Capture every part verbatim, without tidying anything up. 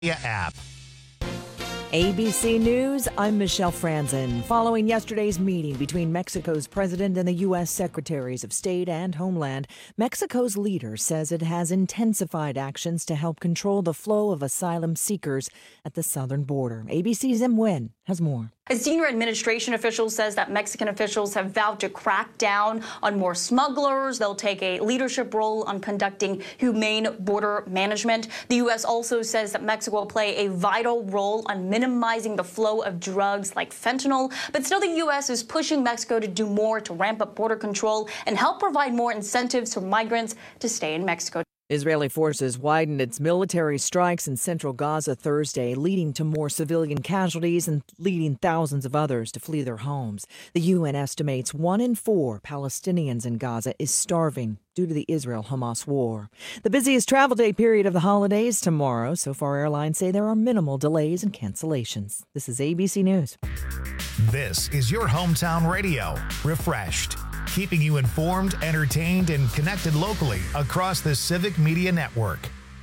app. A B C News, I'm Michelle Franzen. Following yesterday's meeting between Mexico's president and the U S Secretaries of State and Homeland, Mexico's leader says it has intensified actions to help control the flow of asylum seekers at the southern border. A B C's Em Nguyen has more. A senior administration official says that Mexican officials have vowed to crack down on more smugglers. They'll take a leadership role on conducting humane border management. The U S also says that Mexico will play a vital role on minimizing the flow of drugs like fentanyl. But still, the U S is pushing Mexico to do more to ramp up border control and help provide more incentives for migrants to stay in Mexico. Israeli forces widened its military strikes in central Gaza Thursday, leading to more civilian casualties and leading thousands of others to flee their homes. The U N estimates one in four Palestinians in Gaza is starving due to the Israel-Hamas war. The busiest travel day period of the holidays tomorrow. So far, airlines say there are minimal delays and cancellations. This is A B C News. This is your hometown radio, Refreshed, keeping you informed, entertained, and connected locally across the Civic Media Network.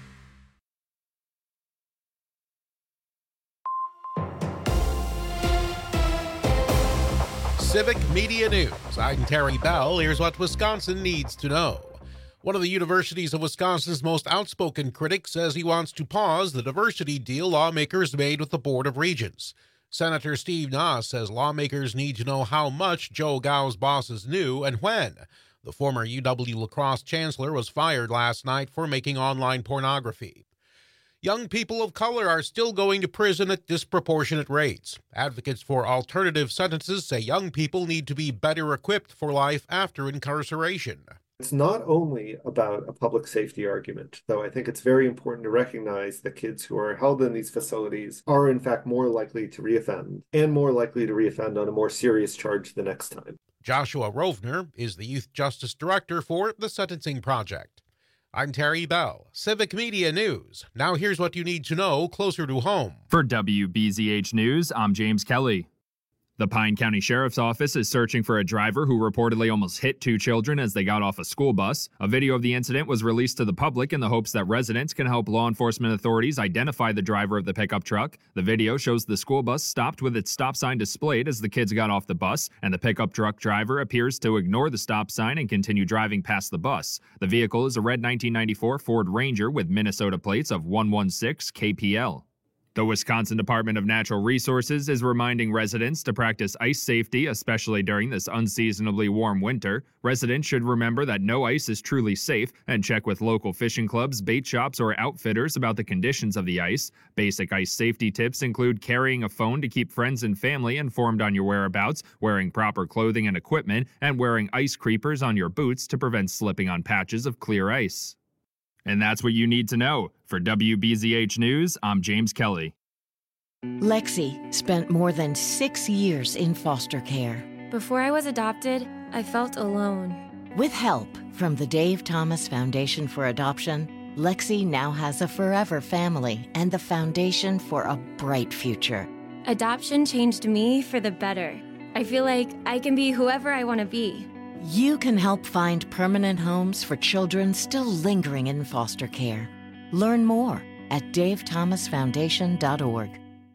Civic Media News. I'm Terry Bell. Here's what Wisconsin needs to know. One of the universities of Wisconsin's most outspoken critics says he wants to pause the diversity deal lawmakers made with the Board of Regents. Senator Steve Nass says lawmakers need to know how much Joe Gao's bosses knew and when. The former U W-La Crosse chancellor was fired last night for making online pornography. Young people of color are still going to prison at disproportionate rates. Advocates for alternative sentences say young people need to be better equipped for life after incarceration. It's not only about a public safety argument, though I think it's very important to recognize that kids who are held in these facilities are in fact more likely to reoffend, and more likely to reoffend on a more serious charge the next time. Joshua Rovner is the Youth Justice Director for the Sentencing Project. I'm Terry Bell, Civic Media News. Now here's what you need to know closer to home. For W B Z H News, I'm James Kelly. The Pine County Sheriff's Office is searching for a driver who reportedly almost hit two children as they got off a school bus. A video of the incident was released to the public in the hopes that residents can help law enforcement authorities identify the driver of the pickup truck. The video shows the school bus stopped with its stop sign displayed as the kids got off the bus, and the pickup truck driver appears to ignore the stop sign and continue driving past the bus. The vehicle is a red nineteen ninety-four Ford Ranger with Minnesota plates of one one six K P L. The Wisconsin Department of Natural Resources is reminding residents to practice ice safety, especially during this unseasonably warm winter. Residents should remember that no ice is truly safe and check with local fishing clubs, bait shops, or outfitters about the conditions of the ice. Basic ice safety tips include carrying a phone to keep friends and family informed on your whereabouts, wearing proper clothing and equipment, and wearing ice creepers on your boots to prevent slipping on patches of clear ice. And that's what you need to know. For W B Z H News, I'm James Kelly. Lexi spent more than six years in foster care. Before I was adopted, I felt alone. With help from the Dave Thomas Foundation for Adoption, Lexi now has a forever family and the foundation for a bright future. Adoption changed me for the better. I feel like I can be whoever I want to be. You can help find permanent homes for children still lingering in foster care. Learn more at dave thomas foundation dot org.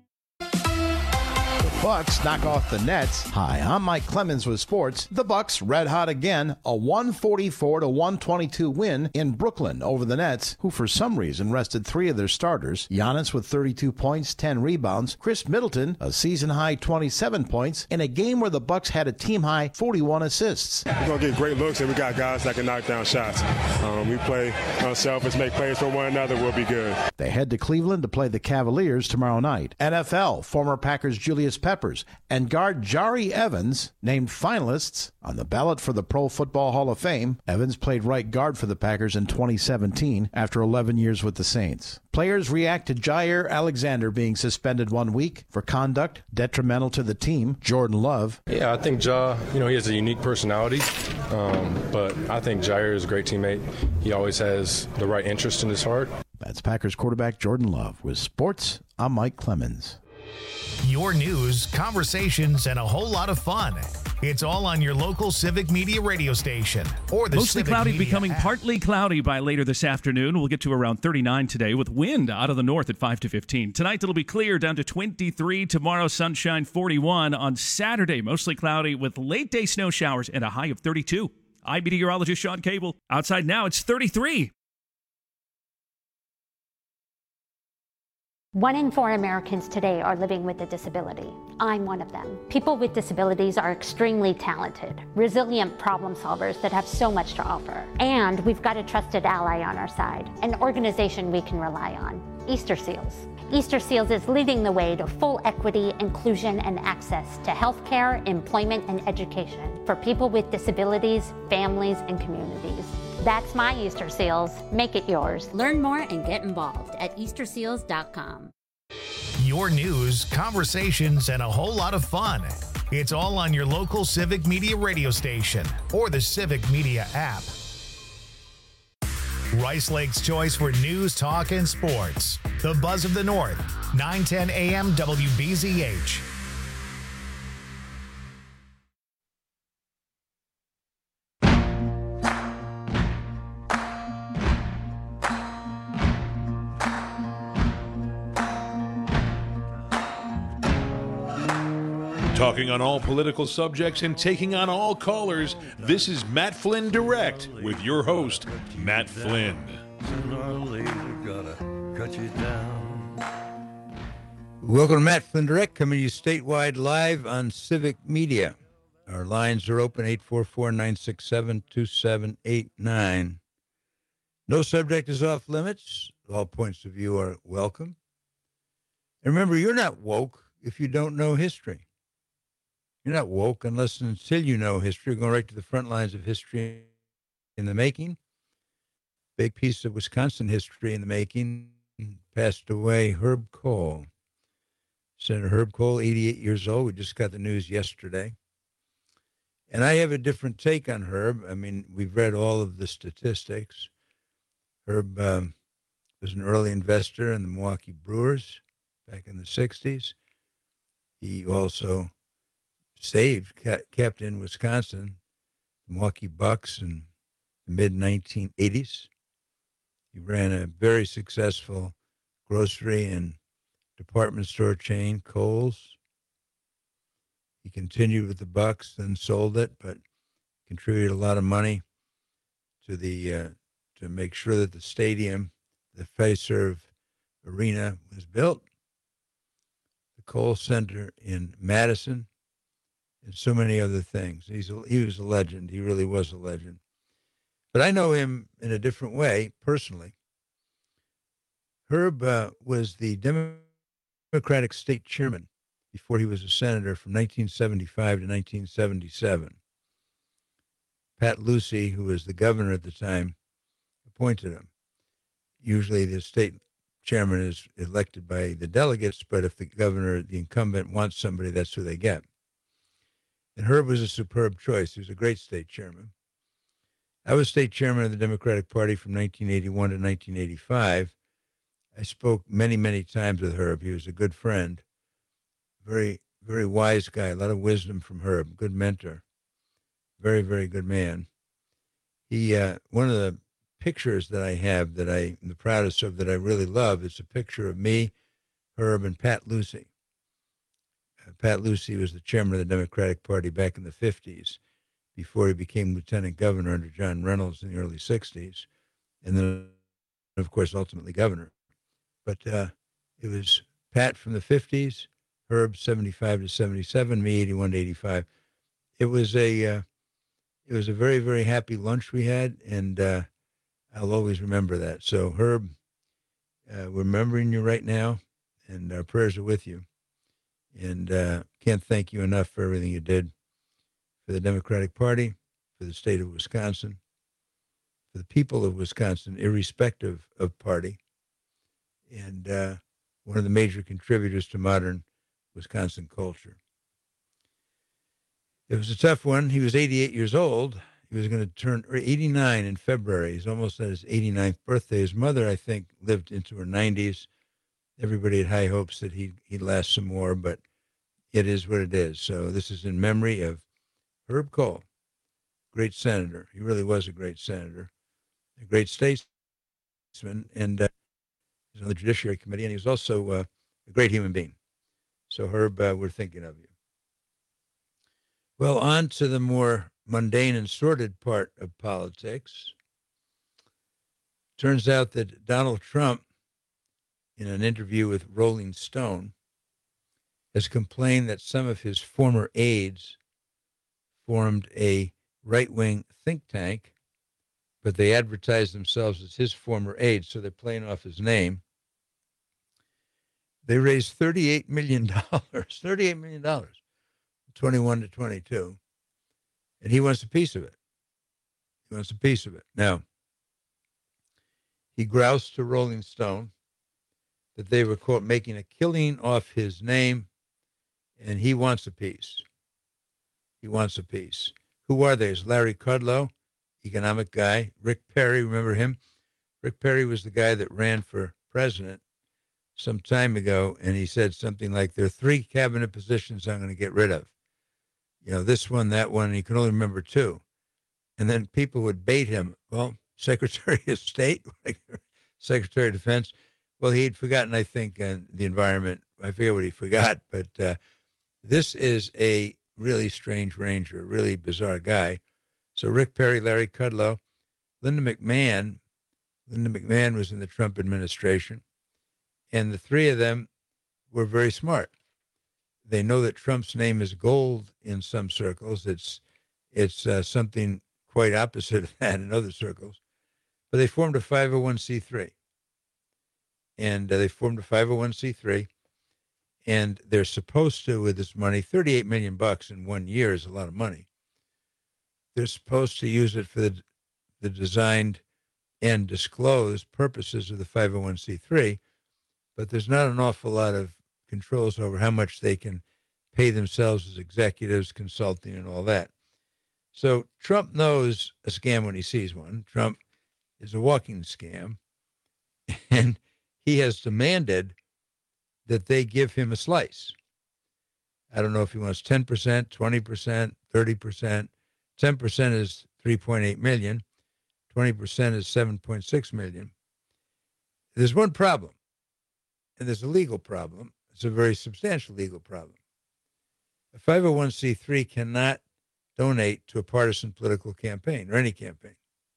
Bucks knock off the Nets. Hi, I'm Mike Clemens with sports. The Bucks red hot again, a one forty-four to one twenty-two win in Brooklyn over the Nets, who for some reason rested three of their starters. Giannis with thirty-two points, ten rebounds. Chris Middleton, a season-high twenty-seven points, in a game where the Bucks had a team-high forty-one assists. We're going to get great looks, and we got guys that can knock down shots. Um, we play unselfish, make plays for one another, we'll be good. They head to Cleveland to play the Cavaliers tomorrow night. N F L, former Packers Julius Peppers and guard Jari Evans named finalists on the ballot for the Pro Football Hall of Fame. Evans played right guard for the Packers in twenty seventeen after eleven years with the Saints. Players react to Jair Alexander being suspended one week for conduct detrimental to the team. Jordan Love. Yeah, I think Ja, you know, he has a unique personality, um, but I think Jair is a great teammate. He always has the right interest in his heart. That's Packers quarterback Jordan Love. With sports, I'm Mike Clemens. Your news, conversations, and a whole lot of fun. It's all on your local Civic Media radio station or the Mostly Civic cloudy, Media becoming app. partly cloudy by later this afternoon. We'll get to around thirty-nine today with wind out of the north at five to fifteen. Tonight it'll be clear down to twenty-three. Tomorrow sunshine forty-one. On Saturday mostly cloudy with late day snow showers and a high of thirty-two. I'm meteorologist Sean Cable. Outside now it's thirty-three. One in four Americans today are living with a disability. I'm one of them. People with disabilities are extremely talented, resilient problem solvers that have so much to offer. And we've got a trusted ally on our side, an organization we can rely on, Easter Seals. Easter Seals is leading the way to full equity, inclusion, and access to healthcare, employment, and education for people with disabilities, families, and communities. That's my Easter Seals. Make it yours. Learn more and get involved at easter seals dot com. Your news, conversations, and a whole lot of fun. It's all on your local Civic Media radio station or the Civic Media app. Rice Lake's choice for news, talk, and sports. The Buzz of the North, nine ten a m W B Z H. Talking on all political subjects and taking on all callers, this is Matt Flynn Direct with your host, Matt Flynn. Welcome to Matt Flynn Direct, coming to you statewide live on Civic Media. Our lines are open, eight four four, nine six seven, two seven eight nine. No subject is off limits. All points of view are welcome. And remember, you're not woke if you don't know history. You're not woke unless and until you know history. We're going right to the front lines of history in the making. Big piece of Wisconsin history in the making. Passed away Herb Kohl. Senator Herb Kohl, eighty-eight years old. We just got the news yesterday. And I have a different take on Herb. I mean, we've read all of the statistics. Herb um, was an early investor in the Milwaukee Brewers back in the sixties. He also saved, kept in Wisconsin, the Milwaukee Bucks in the mid nineteen eighties. He ran a very successful grocery and department store chain, Kohl's. He continued with the Bucks, then sold it, but contributed a lot of money to the uh, to make sure that the stadium, the Fiserv Arena, was built. The Kohl Center in Madison, and so many other things. He's a, he was a legend. He really was a legend. But I know him in a different way, personally. Herb uh, was the Democratic state chairman before he was a senator from nineteen seventy-five to nineteen seventy-seven. Pat Lucey, who was the governor at the time, appointed him. Usually the state chairman is elected by the delegates, but if the governor, the incumbent, wants somebody, that's who they get. And Herb was a superb choice. He was a great state chairman. I was state chairman of the Democratic Party from nineteen eighty-one to nineteen eighty-five. I spoke many, many times with Herb. He was a good friend, very, very wise guy, a lot of wisdom from Herb, good mentor, very, very good man. He, uh, one of the pictures that I have that I am the proudest of, that I really love, is a picture of me, Herb, and Pat Lucey. Uh, Pat Lucey was the chairman of the Democratic Party back in the fifties, before he became lieutenant governor under John Reynolds in the early sixties, and then, of course, ultimately governor. But uh, it was Pat from the fifties, Herb seventy-five to seventy-seven, me eighty-one to eighty-five. It was a uh, it was a very, very happy lunch we had, and uh, I'll always remember that. So, Herb, uh, we're remembering you right now, and our prayers are with you. And uh, can't thank you enough for everything you did for the Democratic Party, for the state of Wisconsin, for the people of Wisconsin, irrespective of party, and uh, one of the major contributors to modern Wisconsin culture. It was a tough one. He was eighty-eight years old. He was going to turn eighty-nine in February. He's almost at his eighty-ninth birthday. His mother, I think, lived into her nineties, everybody had high hopes that he'd, he'd last some more, but it is what it is. So this is in memory of Herb Kohl, great senator. He really was a great senator, a great statesman, and uh, he was on the Judiciary Committee, and he was also uh, a great human being. So, Herb, uh, we're thinking of you. Well, on to the more mundane and sordid part of politics. Turns out that Donald Trump, in an interview with Rolling Stone, has complained that some of his former aides formed a right-wing think tank, but they advertise themselves as his former aides, so they're playing off his name. They raised thirty-eight million dollars, thirty-eight million dollars, twenty-one to twenty-two, and he wants a piece of it. He wants a piece of it. Now, he groused to Rolling Stone that they were, quote, making a killing off his name, and he wants a piece. He wants a piece. Who are they? It's Larry Kudlow, economic guy. Rick Perry, remember him? Rick Perry was the guy that ran for president some time ago, and he said something like, there are three cabinet positions I'm going to get rid of. You know, this one, that one, and he can only remember two. And then people would bait him. Well, Secretary of State, Secretary of Defense. Well, he'd forgotten, I think, uh, the environment. I forget what he forgot, but uh, this is a really strange ranger, a really bizarre guy. So Rick Perry, Larry Kudlow, Linda McMahon. Linda McMahon was in the Trump administration. And the three of them were very smart. They know that Trump's name is gold in some circles. It's it's uh, something quite opposite of that in other circles. But they formed a five oh one c three. And uh, they formed a five oh one c three. And they're supposed to, with this money, thirty-eight million bucks in one year is a lot of money. They're supposed to use it for the, the designed and disclosed purposes of the five oh one c three. But there's not an awful lot of controls over how much they can pay themselves as executives, consulting, and all that. So Trump knows a scam when he sees one. Trump is a walking scam, and he has demanded that they give him a slice. I don't know if he wants ten percent, twenty percent, thirty percent. ten percent is three point eight million. twenty percent is seven point six million. There's one problem. And there's a legal problem. It's a very substantial legal problem. A five oh one c three cannot donate to a partisan political campaign or any campaign.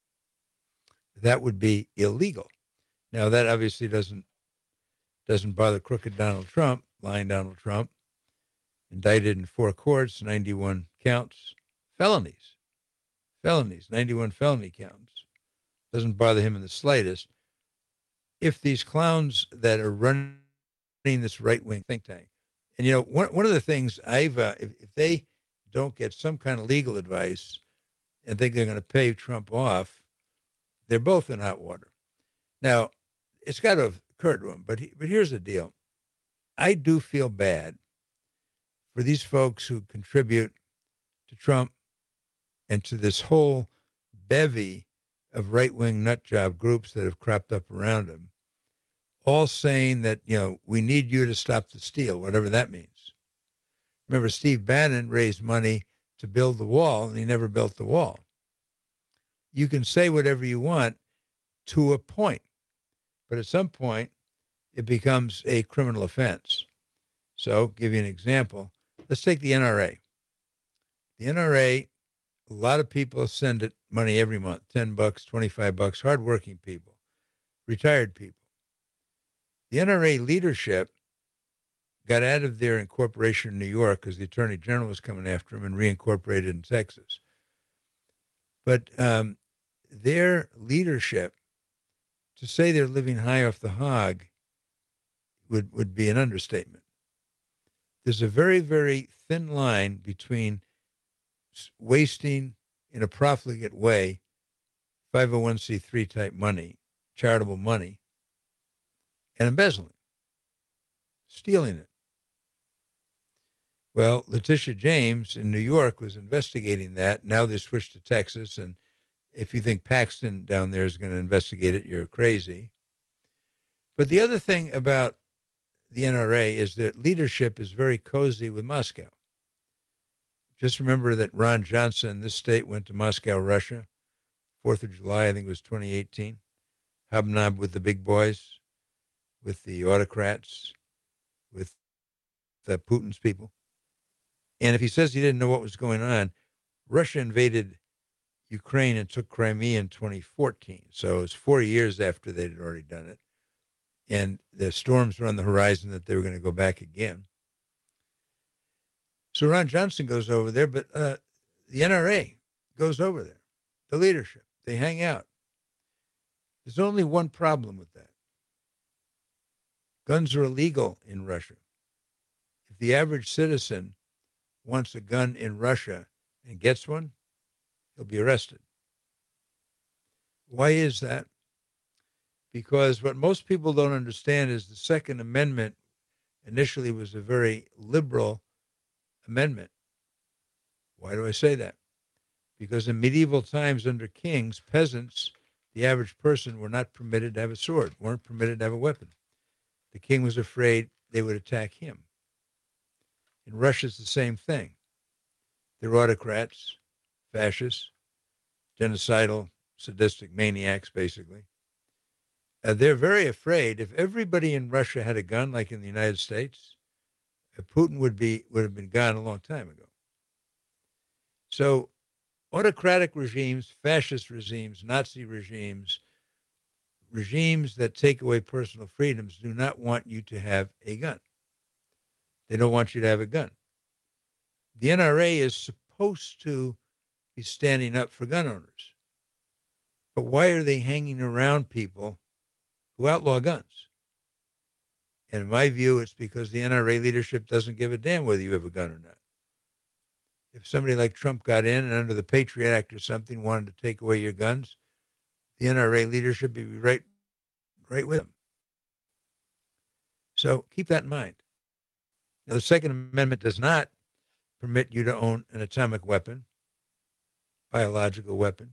That would be illegal. Now, that obviously doesn't doesn't bother crooked Donald Trump, lying Donald Trump, indicted in four courts, ninety-one counts, felonies, felonies, ninety-one felony counts. Doesn't bother him in the slightest. If these clowns that are running this right-wing think tank, and, you know, one, one of the things I've, uh, if, if they don't get some kind of legal advice and think they're going to pay Trump off, they're both in hot water. Now, it's got to have occurred to him, but, he, but here's the deal. I do feel bad for these folks who contribute to Trump and to this whole bevy of right-wing nutjob groups that have cropped up around him, all saying that, you know, we need you to stop the steal, whatever that means. Remember, Steve Bannon raised money to build the wall, and he never built the wall. You can say whatever you want to a point, but at some point, it becomes a criminal offense. So, give you an example. Let's take the N R A. The N R A, a lot of people send it money every month, ten bucks, twenty-five bucks, hardworking people, retired people. The N R A leadership got out of their incorporation in New York because the Attorney General was coming after them and reincorporated in Texas. But um, their leadership, to say they're living high off the hog would, would be an understatement. There's a very, very thin line between wasting in a profligate way five oh one c three type money, charitable money, and embezzling, stealing it. Well, Letitia James in New York was investigating that. Now they switched to Texas, and if you think Paxton down there is going to investigate it, you're crazy. But the other thing about the N R A is that leadership is very cozy with Moscow. Just remember that Ron Johnson, this state, went to Moscow, Russia, fourth of July, I think it was twenty eighteen, hobnobbed with the big boys, with the autocrats, with the Putin's people. And if he says he didn't know what was going on, Russia invaded Ukraine and took Crimea in twenty fourteen. So it was four years after they'd already done it. And the storms were on the horizon that they were going to go back again. So Ron Johnson goes over there, but uh, the N R A goes over there, the leadership. They hang out. There's only one problem with that. Guns are illegal in Russia. If the average citizen wants a gun in Russia and gets one, he'll be arrested. Why is that? Because what most people don't understand is the Second Amendment initially was a very liberal amendment. Why do I say that? Because in medieval times under kings, peasants, the average person, were not permitted to have a sword, weren't permitted to have a weapon. The king was afraid they would attack him. In Russia, it's the same thing. They're autocrats, fascists, genocidal, sadistic maniacs, basically. Uh, they're very afraid if everybody in Russia had a gun, like in the United States, uh, Putin would be would have been gone a long time ago. So autocratic regimes, fascist regimes, Nazi regimes, regimes that take away personal freedoms do not want you to have a gun. They don't want you to have a gun. The N R A is supposed to be standing up for gun owners. But why are they hanging around people who outlaw guns? And in my view, it's because the N R A leadership doesn't give a damn whether you have a gun or not. If somebody like Trump got in and under the Patriot Act or something wanted to take away your guns, the N R A leadership would be right, right with them. So keep that in mind. Now, the Second Amendment does not permit you to own an atomic weapon, biological weapon,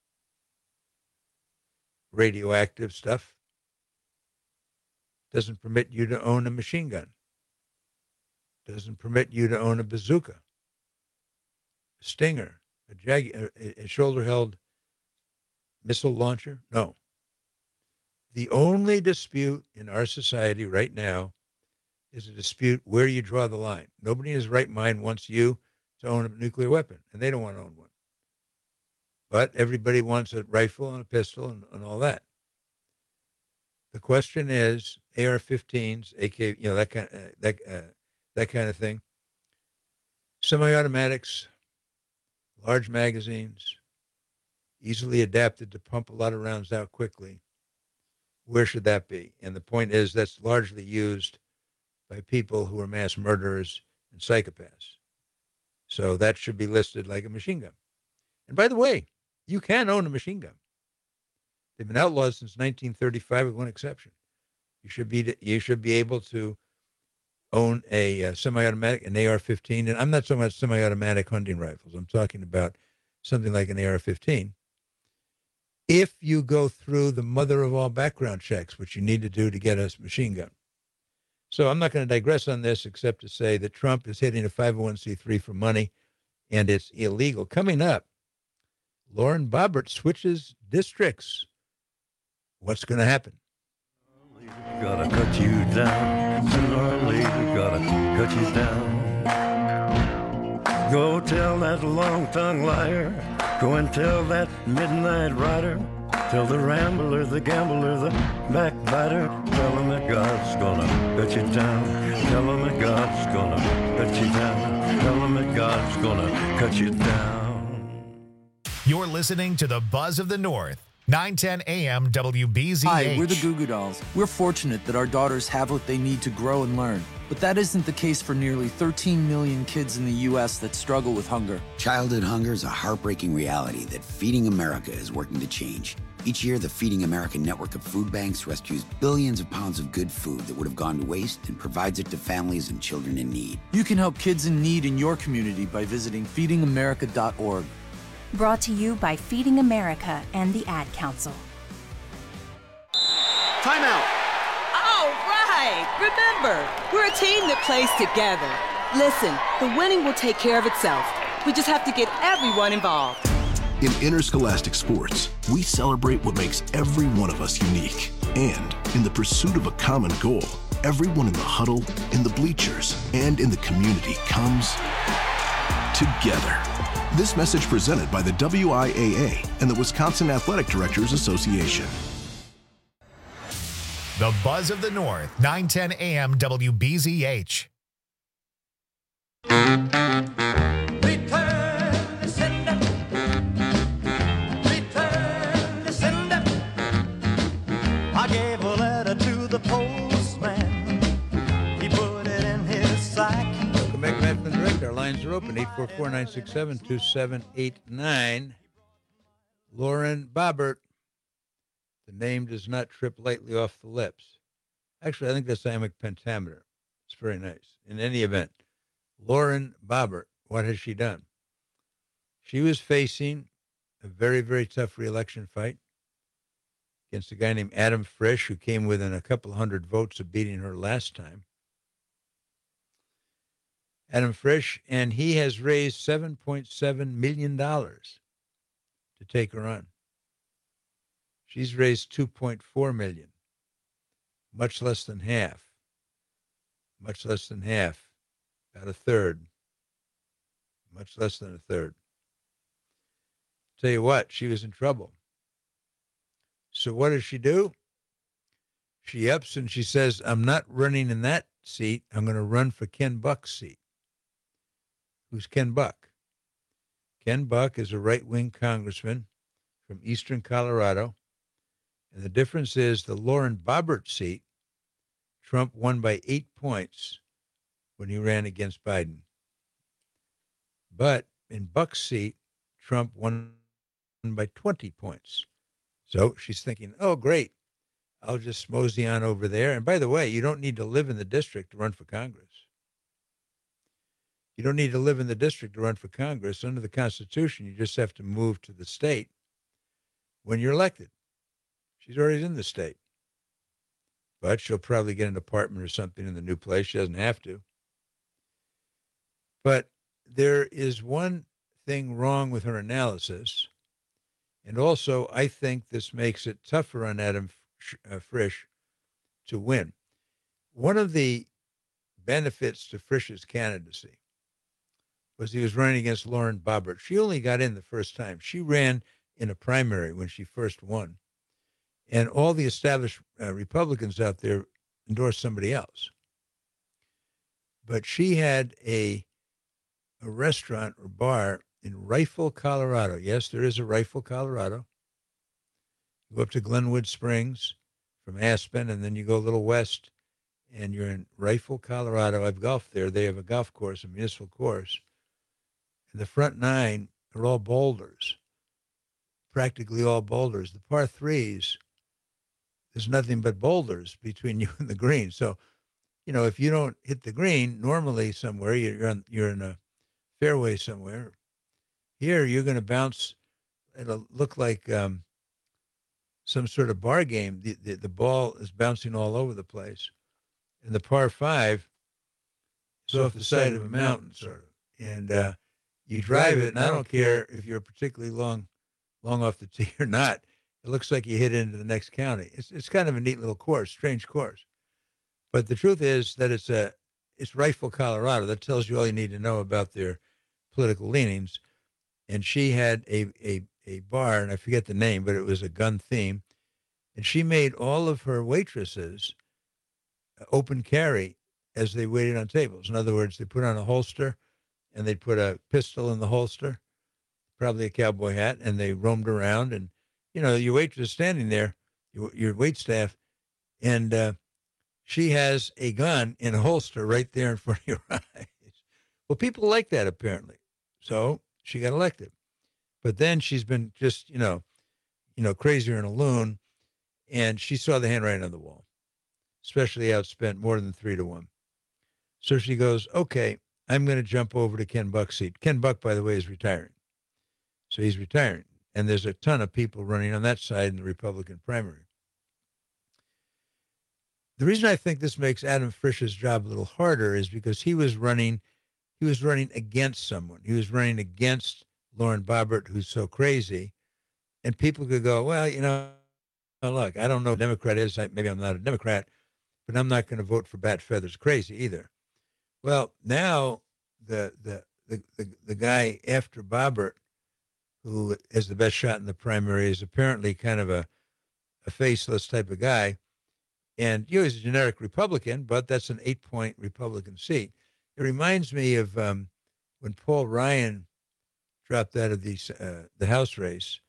radioactive stuff. Doesn't permit you to own a machine gun. Doesn't permit you to own a bazooka, a Stinger, a, jag- a, a shoulder-held missile launcher. No. The only dispute in our society right now is a dispute where you draw the line. Nobody in his right mind wants you to own a nuclear weapon, and they don't want to own one. But everybody wants a rifle and a pistol and, and all that. The question is A R fifteens, A K, you know, that kind, uh, that uh, that kind of thing. Semi-automatics, large magazines, easily adapted to pump a lot of rounds out quickly. Where should that be? And the point is that's largely used by people who are mass murderers and psychopaths. So that should be listed like a machine gun. And by the way, you can own a machine gun. They've been outlawed since nineteen thirty-five with one exception. You should be you should be able to own a uh, semi-automatic, an A R fifteen. And I'm not talking about semi-automatic hunting rifles. I'm talking about something like an A R fifteen. If you go through the mother of all background checks, which you need to do to get a machine gun. So I'm not going to digress on this except to say that Trump is hitting a five oh one c three for money, and it's illegal. Coming up, Lauren Boebert switches districts. What's going to happen? Gotta cut you down. Sooner or later, gotta cut you down. Go tell that long-tongued liar. Go and tell that midnight rider. Tell the rambler, the gambler, the backbiter. Tell him that God's gonna cut you down. Tell him that God's gonna cut you down. Tell him that God's gonna cut you down. You're listening to the Buzz of the North. nine ten A M W B Z H. Hi, we're the Goo Goo Dolls. We're fortunate that our daughters have what they need to grow and learn. But that isn't the case for nearly thirteen million kids in the U S that struggle with hunger. Childhood hunger is a heartbreaking reality that Feeding America is working to change. Each year, the Feeding America network of food banks rescues billions of pounds of good food that would have gone to waste and provides it to families and children in need. You can help kids in need in your community by visiting feeding america dot org. Brought to you by Feeding America and the Ad Council. Timeout. All right. right. Remember, we're a team that plays together. Listen, the winning will take care of itself. We just have to get everyone involved. In interscholastic sports, we celebrate what makes every one of us unique. And in the pursuit of a common goal, everyone in the huddle, in the bleachers, and in the community comes together. This message presented by the W I A A and the Wisconsin Athletic Directors Association. The Buzz of the North, nine ten A M W B Z H. I gave a letter to the postman. He put it in his sack. Welcome back to Matt Flynn Direct. Our lines are open, eight four four, nine six seven, two seven eight nine. Lauren Boebert. The name does not trip lightly off the lips. Actually, I think that's iambic pentameter. It's very nice. In any event, Lauren Boebert, what has she done? She was facing a very, very tough re-election fight against a guy named Adam Frisch, who came within a couple hundred votes of beating her last time. Adam Frisch, and he has raised seven point seven million dollars to take her on. She's raised two point four million dollars, much less than half, much less than half, about a third, much less than a third. Tell you what, she was in trouble. So what does she do? She ups and she says, I'm not running in that seat. I'm going to run for Ken Buck's seat. Who's Ken Buck? Ken Buck is a right-wing congressman from eastern Colorado. And the difference is the Lauren Boebert seat, Trump won by eight points when he ran against Biden. But in Buck's seat, Trump won by twenty points. So she's thinking, oh, great, I'll just mosey on over there. And by the way, you don't need to live in the district to run for Congress. You don't need to live in the district to run for Congress. Under the Constitution, you just have to move to the state when you're elected. She's already in the state. But she'll probably get an apartment or something in the new place. She doesn't have to. But there is one thing wrong with her analysis. And also, I think this makes it tougher on Adam Frisch to win. One of the benefits to Frisch's candidacy was he was running against Lauren Boebert. She only got in the first time. She ran in a primary when she first won. And all the established uh, Republicans out there endorsed somebody else. But she had a, a restaurant or bar in Rifle, Colorado. Yes, there is a Rifle, Colorado. You go up to Glenwood Springs from Aspen, and then you go a little west, and you're in Rifle, Colorado. I've golfed there. They have a golf course, a municipal course. And the front nine are all boulders, practically all boulders. The par threes, there's nothing but boulders between you and the green. So, you know, if you don't hit the green, normally somewhere, you're on, you're in a fairway somewhere. Here, you're going to bounce. It'll look like um, some sort of bar game. The, the, the ball is bouncing all over the place. And the par five is off the side of a mountain, sort of. And uh, you drive it, and I don't care if you're particularly long, long off the tee or not. It looks like you hit into the next county. It's it's kind of a neat little course, strange course. But the truth is that it's a it's Rifle, Colorado. That tells you all you need to know about their political leanings. And she had a, a, a bar, and I forget the name, but it was a gun theme. And she made all of her waitresses open carry as they waited on tables. In other words, they put on a holster, and they'd put a pistol in the holster, probably a cowboy hat, and they roamed around. And, you know, your waitress is standing there, your, your wait staff, and uh, she has a gun in a holster right there in front of your eyes. Well, people like that, apparently. So she got elected. But then she's been just, you know, you know, crazier than a loon. And she saw the handwriting on the wall, especially outspent more than three to one. So she goes, okay, I'm going to jump over to Ken Buck's seat. Ken Buck, by the way, is retiring. So he's retiring. And there's a ton of people running on that side in the Republican primary. the reason I think this makes Adam Frisch's job a little harder is because he was running, he was running against someone. He was running against Lauren Boebert, who's so crazy, and people could go, well, you know, look, I don't know what a Democrat is. I, maybe I'm not a Democrat, but I'm not going to vote for Bat Feathers Crazy either. Well, now the the the the, the guy after Boebert, who has the best shot in the primary, is apparently kind of a a faceless type of guy. And you know, he's a generic Republican, but that's an eight-point Republican seat. It reminds me of um, when Paul Ryan dropped out of the uh, the House race.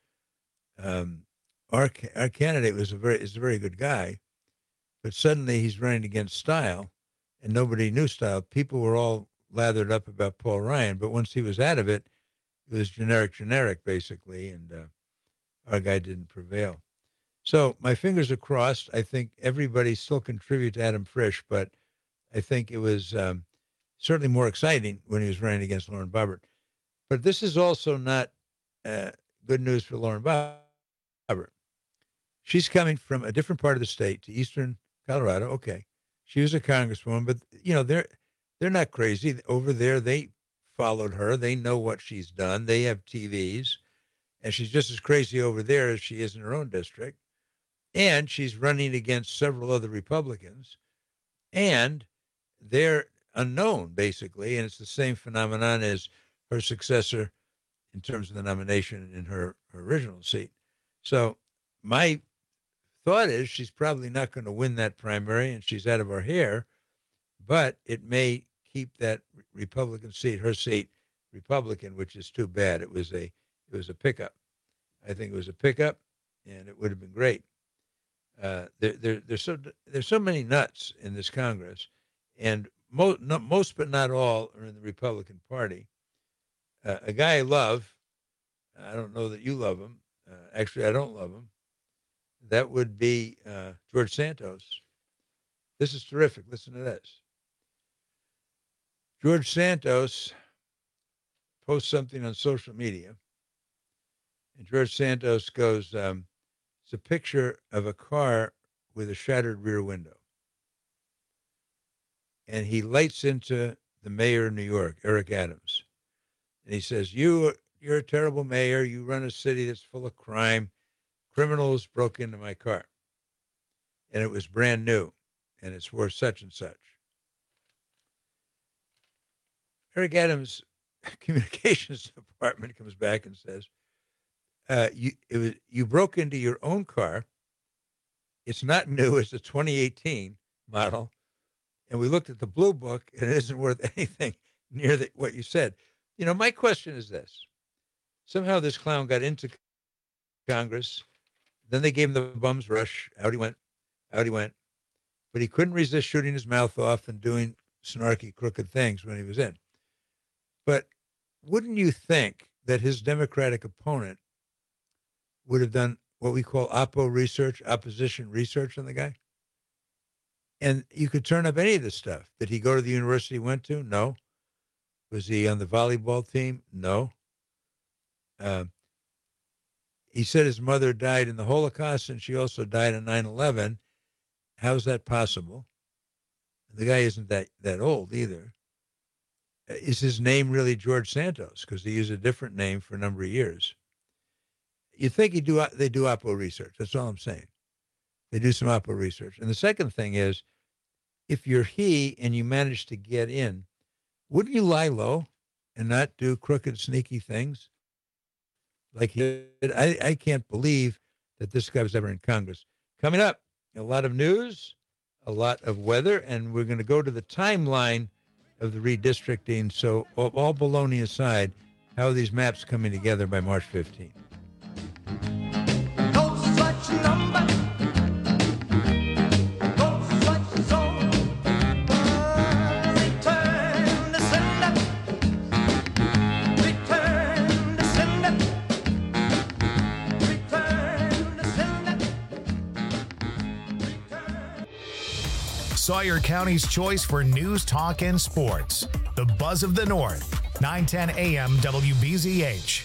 Um, our our candidate was a very is a very good guy, but suddenly he's running against Style, and nobody knew Style. People were all lathered up about Paul Ryan, but once he was out of it, it was generic, generic basically, and uh, our guy didn't prevail. So my fingers are crossed. I think everybody still contribute to Adam Frisch, but I think it was um, certainly more exciting when he was running against Lauren Boebert. But this is also not uh, good news for Lauren Boebert. She's coming from a different part of the state to eastern Colorado. Okay, she was a congresswoman, but you know they're they're not crazy over there. They followed her. They know what she's done. They have T Vs, and she's just as crazy over there as she is in her own district. And she's running against several other Republicans, and they're unknown, basically. And it's the same phenomenon as her successor in terms of the nomination in her, her original seat. So my thought is she's probably not going to win that primary, and she's out of her hair, but it may keep that Republican seat, her seat, Republican, which is too bad. It was a, it was a pickup. I think it was a pickup, and it would have been great. Uh, there, there, there's so there's so many nuts in this Congress, and most, no, most but not all are in the Republican Party. Uh, a guy I love, I don't know that you love him. Uh, actually, I don't love him. That would be uh, George Santos. This is terrific. Listen to this. George Santos posts something on social media, and George Santos goes, um, it's a picture of a car with a shattered rear window. And he lights into the mayor of New York, Eric Adams. And he says, you, you're a terrible mayor. You run a city that's full of crime. Criminals broke into my car. And it was brand new. And it's worth such and such. Eric Adams' communications department comes back and says, Uh, you it was, you broke into your own car. It's not new. It's a twenty eighteen model. And we looked at the blue book, and it isn't worth anything near the, what you said. You know, my question is this. Somehow this clown got into Congress. Then they gave him the bum's rush. Out he went. Out he went. But he couldn't resist shooting his mouth off and doing snarky, crooked things when he was in. But wouldn't you think that his Democratic opponent would have done what we call oppo research, opposition research on the guy? And you could turn up any of this stuff. Did he go to the university he went to? No. Was he on the volleyball team? No. Uh, he said his mother died in the Holocaust and she also died in nine eleven. How's that possible? The guy isn't that, that old either. Is his name really George Santos? Because he used a different name for a number of years. You think he do they do oppo research. That's all I'm saying. They do some oppo research. And the second thing is, if you're he and you manage to get in, wouldn't you lie low and not do crooked, sneaky things? Like he did? I, I can't believe that this guy was ever in Congress. Coming up, a lot of news, a lot of weather, and we're going to go to the timeline of the redistricting. So all, all baloney aside, how are these maps coming together by March fifteenth? Sawyer County's choice for news, talk, and sports. The Buzz of the North, nine ten A M W B Z H.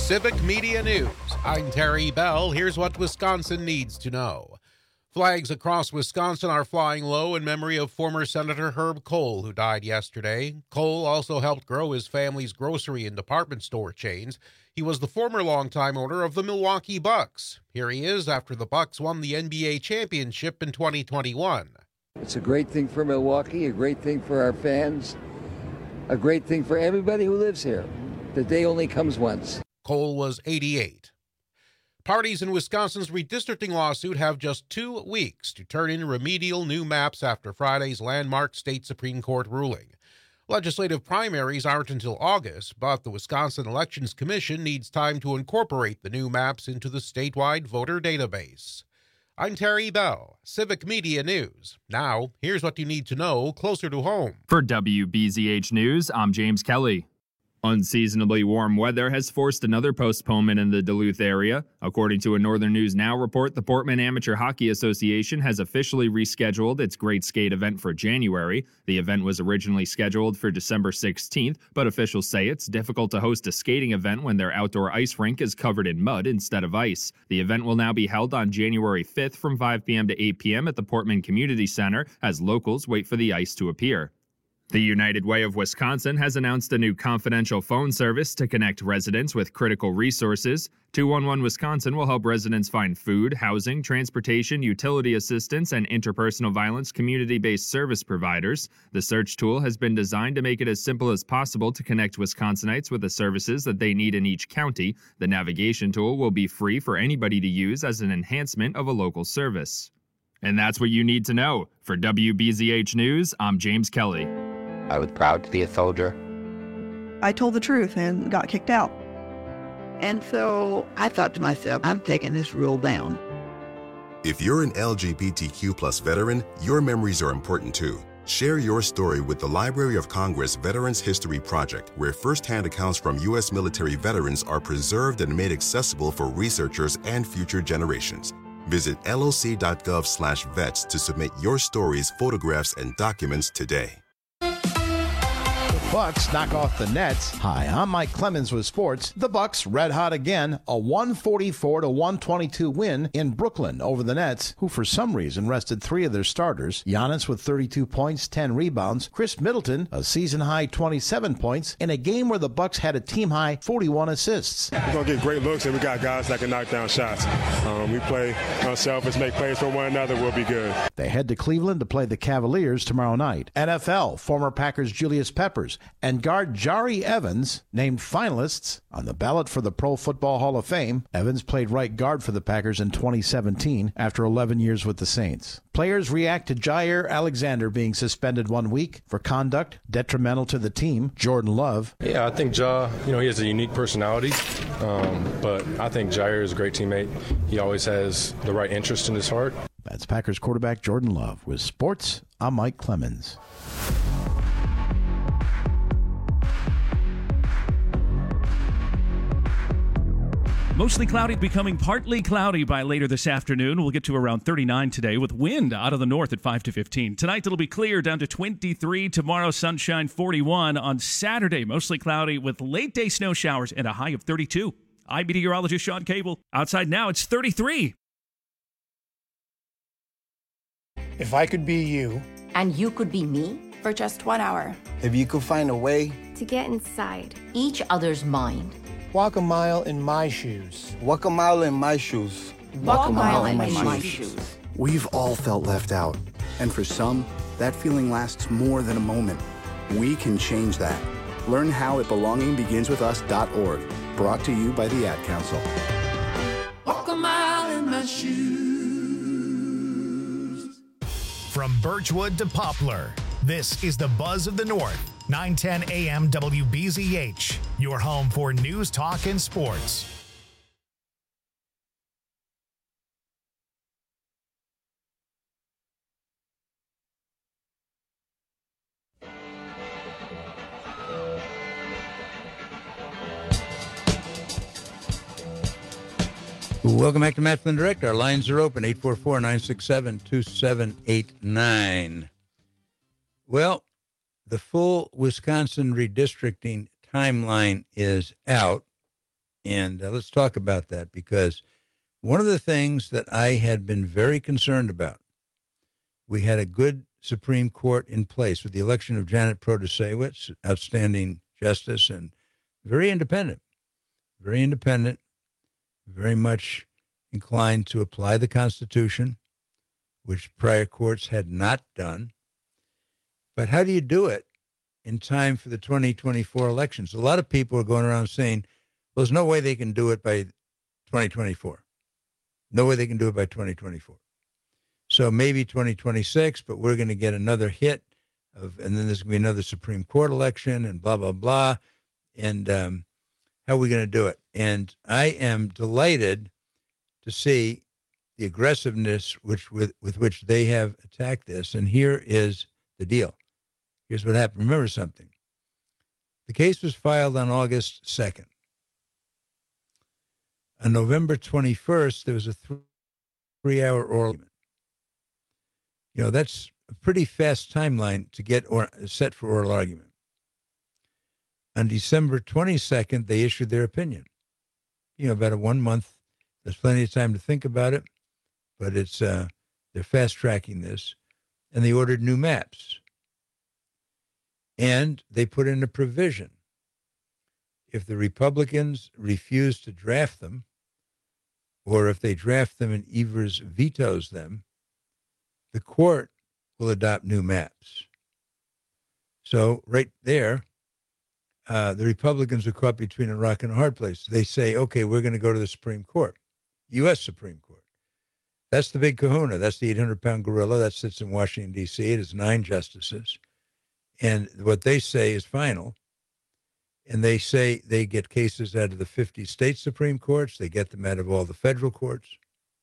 Civic Media News. I'm Terry Bell. Here's what Wisconsin needs to know. Flags across Wisconsin are flying low in memory of former Senator Herb Kohl, who died yesterday. Kohl also helped grow his family's grocery and department store chains. He was the former longtime owner of the Milwaukee Bucks. Here he is after the Bucks won the N B A championship in twenty twenty-one. It's a great thing for Milwaukee, a great thing for our fans, a great thing for everybody who lives here. The day only comes once. Kohl was eighty-eight. Parties in Wisconsin's redistricting lawsuit have just two weeks to turn in remedial new maps after Friday's landmark state Supreme Court ruling. Legislative primaries aren't until August, but the Wisconsin Elections Commission needs time to incorporate the new maps into the statewide voter database. I'm Terry Bell, Civic Media News. Now, here's what you need to know closer to home. For W B Z H News, I'm James Kelly. Unseasonably warm weather has forced another postponement in the Duluth area. According to a Northern News Now report, the Portman Amateur Hockey Association has officially rescheduled its Great Skate event for January. The event was originally scheduled for December sixteenth, but officials say it's difficult to host a skating event when their outdoor ice rink is covered in mud instead of ice. The event will now be held on January fifth from five p.m. to eight p.m. at the Portman Community Center as locals wait for the ice to appear. The United Way of Wisconsin has announced a new confidential phone service to connect residents with critical resources. two one one Wisconsin will help residents find food, housing, transportation, utility assistance, and interpersonal violence community-based service providers. The search tool has been designed to make it as simple as possible to connect Wisconsinites with the services that they need in each county. The navigation tool will be free for anybody to use as an enhancement of a local service. And that's what you need to know. For W B Z H News, I'm James Kelly. I was proud to be a soldier. I told the truth and got kicked out. And so I thought to myself, I'm taking this rule down. If you're an L G B T Q plus veteran, your memories are important too. Share your story with the Library of Congress Veterans History Project, where firsthand accounts from U S military veterans are preserved and made accessible for researchers and future generations. Visit L O C dot gov slash vets to submit your stories, photographs, and documents today. Bucks knock off the Nets. Hi, I'm Mike Clemens with sports. The Bucks red hot again, a one forty-four to one twenty-two win in Brooklyn over the Nets, who for some reason rested three of their starters. Giannis with thirty-two points, ten rebounds. Chris Middleton, a season-high twenty-seven points in a game where the Bucks had a team-high forty-one assists. We're going to get great looks, and we got guys that can knock down shots. Um, we play unselfish, make plays for one another, we'll be good. They head to Cleveland to play the Cavaliers tomorrow night. N F L, former Packers Julius Peppers and guard Jari Evans named finalists on the ballot for the Pro Football Hall of Fame. Evans played right guard for the Packers in twenty seventeen after eleven years with the Saints. Players react to Jair Alexander being suspended one week for conduct detrimental to the team. Jordan Love. Yeah, I think Ja, you know, he has a unique personality, um, but I think Jair is a great teammate. He always has the right interest in his heart. That's Packers quarterback Jordan Love. With sports, I'm Mike Clemens. Mostly cloudy, becoming partly cloudy by later this afternoon. We'll get to around thirty-nine today with wind out of the north at five to fifteen. Tonight it'll be clear down to twenty-three. Tomorrow sunshine forty-one. On Saturday mostly cloudy with late day snow showers and a high of thirty-two. I'm meteorologist Sean Cable. Outside now it's thirty-three. If I could be you. And you could be me? For just one hour. If you could find a way. To get inside. Each other's mind. Walk a mile in my shoes. Walk a mile in my shoes. Walk, Walk a mile, mile in, my, in my shoes. shoes. We've all felt left out. And for some, that feeling lasts more than a moment. We can change that. Learn how at belonging begins with us dot org. Brought to you by the Ad Council. Walk a mile in my shoes. From Birchwood to Poplar, this is the Buzz of the North. nine ten A M W B Z H, your home for news, talk, and sports. Welcome back to Matt Flynn Direct. Our lines are open, eight four four, nine six seven, two seven eight nine. Well, the full Wisconsin redistricting timeline is out, And uh, let's talk about that, because one of the things that I had been very concerned about, we had a good Supreme Court in place with the election of Janet Protasiewicz, outstanding justice and very independent, very independent, very much inclined to apply the Constitution, which prior courts had not done. But how do you do it in time for the twenty twenty-four elections? A lot of people are going around saying, well, there's no way they can do it by twenty twenty-four. No way they can do it by twenty twenty-four. So maybe twenty twenty-six, but we're going to get another hit of, and then there's going to be another Supreme Court election and blah, blah, blah. And um, how are we going to do it? And I am delighted to see the aggressiveness which with, with which they have attacked this. And here is the deal. Here's what happened. Remember something. The case was filed on August second. On November twenty-first, there was a th- three-hour oral argument. You know, that's a pretty fast timeline to get or set for oral argument. On December twenty-second, they issued their opinion. You know, about a one month. There's plenty of time to think about it, but it's uh, they're fast-tracking this, and they ordered new maps. And they put in a provision. If the Republicans refuse to draft them, or if they draft them and Evers vetoes them, the court will adopt new maps. So right there, uh, the Republicans are caught between a rock and a hard place. They say, okay, we're going to go to the Supreme Court, U S Supreme Court. That's the big kahuna. That's the eight hundred pound gorilla that sits in Washington, D C. It has nine justices. And what they say is final. And they say they get cases out of the fifty state Supreme Courts. They get them out of all the federal courts.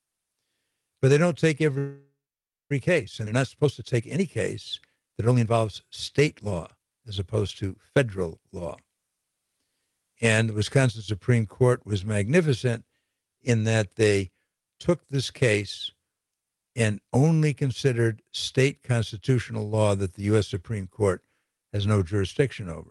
But they don't take every, every case. And they're not supposed to take any case that only involves state law as opposed to federal law. And the Wisconsin Supreme Court was magnificent in that they took this case and only considered state constitutional law that the U S Supreme Court has no jurisdiction over.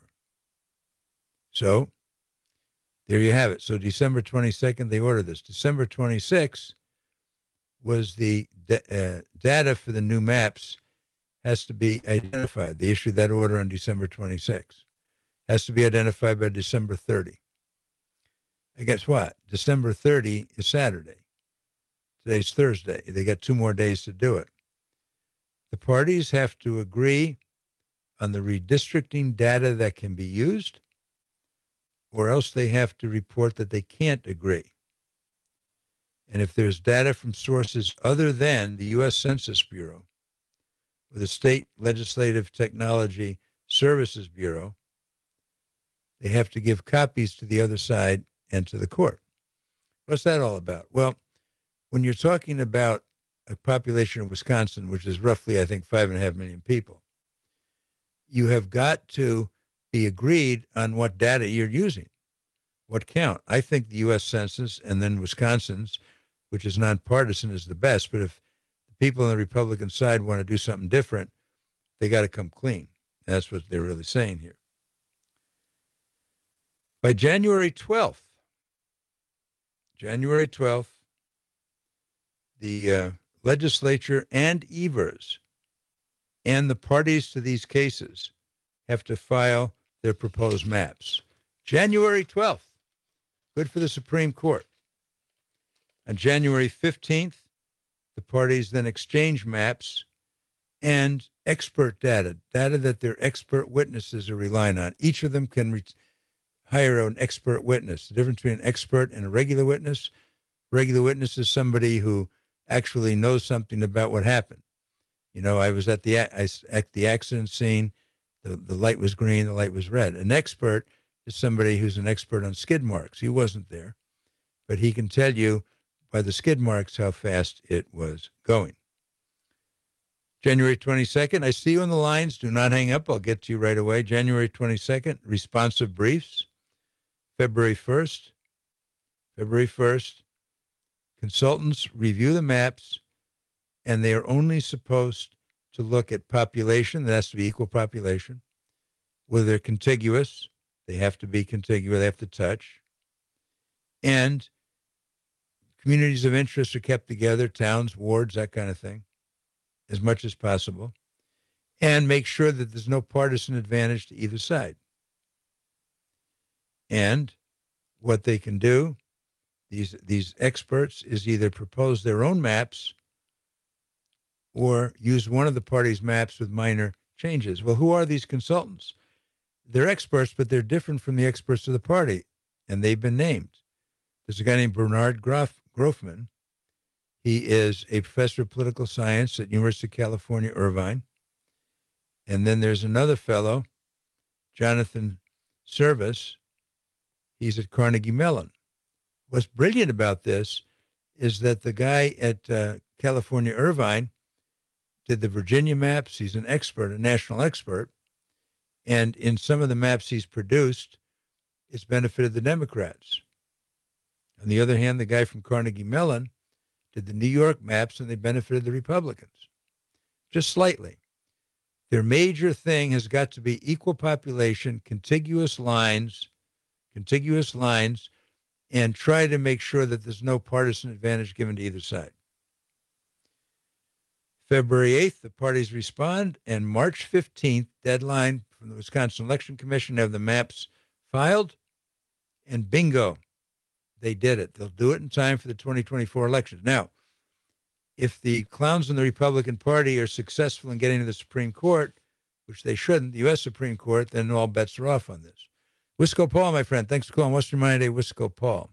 So there you have it. So December twenty-second, they ordered this. December twenty-sixth was the uh, data for the new maps has to be identified. They issued that order on December twenty-sixth. Has to be identified by December thirtieth. And guess what? December thirtieth is Saturday. Today's Thursday. They got two more days to do it. The parties have to agree on the redistricting data that can be used, or else they have to report that they can't agree. And if there's data from sources other than the U S Census Bureau or the State Legislative Technology Services Bureau, they have to give copies to the other side and to the court. What's that all about? Well, when you're talking about a population of Wisconsin, which is roughly, I think, five and a half million people, you have got to be agreed on what data you're using, what count. I think the U S Census and then Wisconsin's, which is nonpartisan, is the best. But if the people on the Republican side want to do something different, they got to come clean. That's what they're really saying here. By January twelfth, January twelfth, the uh, legislature and Evers and the parties to these cases have to file their proposed maps. January twelfth, good for the Supreme Court. On January fifteenth, the parties then exchange maps and expert data, data that their expert witnesses are relying on. Each of them can re- hire an expert witness. The difference between an expert and a regular witness, regular witness is somebody who actually knows something about what happened. You know, I was at the I, at the accident scene. The, the light was green, the light was red. An expert is somebody who's an expert on skid marks. He wasn't there, but he can tell you by the skid marks how fast it was going. January twenty-second, I see you on the lines. Do not hang up. I'll get to you right away. January twenty-second, responsive briefs. February first, February first, consultants review the maps, and they are only supposed to look at population. That has to be equal population. Whether they're contiguous, they have to be contiguous, they have to touch. And communities of interest are kept together, towns, wards, that kind of thing, as much as possible, and make sure that there's no partisan advantage to either side. And what they can do, these these experts, is either propose their own maps or use one of the party's maps with minor changes. Well, who are these consultants? They're experts, but they're different from the experts of the party, and they've been named. There's a guy named Bernard Grof, Grofman. He is a professor of political science at University of California, Irvine. And then there's another fellow, Jonathan Service. He's at Carnegie Mellon. What's brilliant about this is that the guy at uh, California, Irvine, did the Virginia maps. He's an expert, a national expert. And in some of the maps he's produced, it's benefited the Democrats. On the other hand, the guy from Carnegie Mellon did the New York maps, and they benefited the Republicans, just slightly. Their major thing has got to be equal population, contiguous lines, contiguous lines, and try to make sure that there's no partisan advantage given to either side. February eighth, the parties respond, and March fifteenth, deadline from the Wisconsin Election Commission to have the maps filed, and bingo, they did it. They'll do it in time for the twenty twenty-four elections. Now, if the clowns in the Republican Party are successful in getting to the Supreme Court, which they shouldn't, the U S Supreme Court, then all bets are off on this. Wisco Paul, my friend, thanks for calling Western Miami Day. Wisco Paul.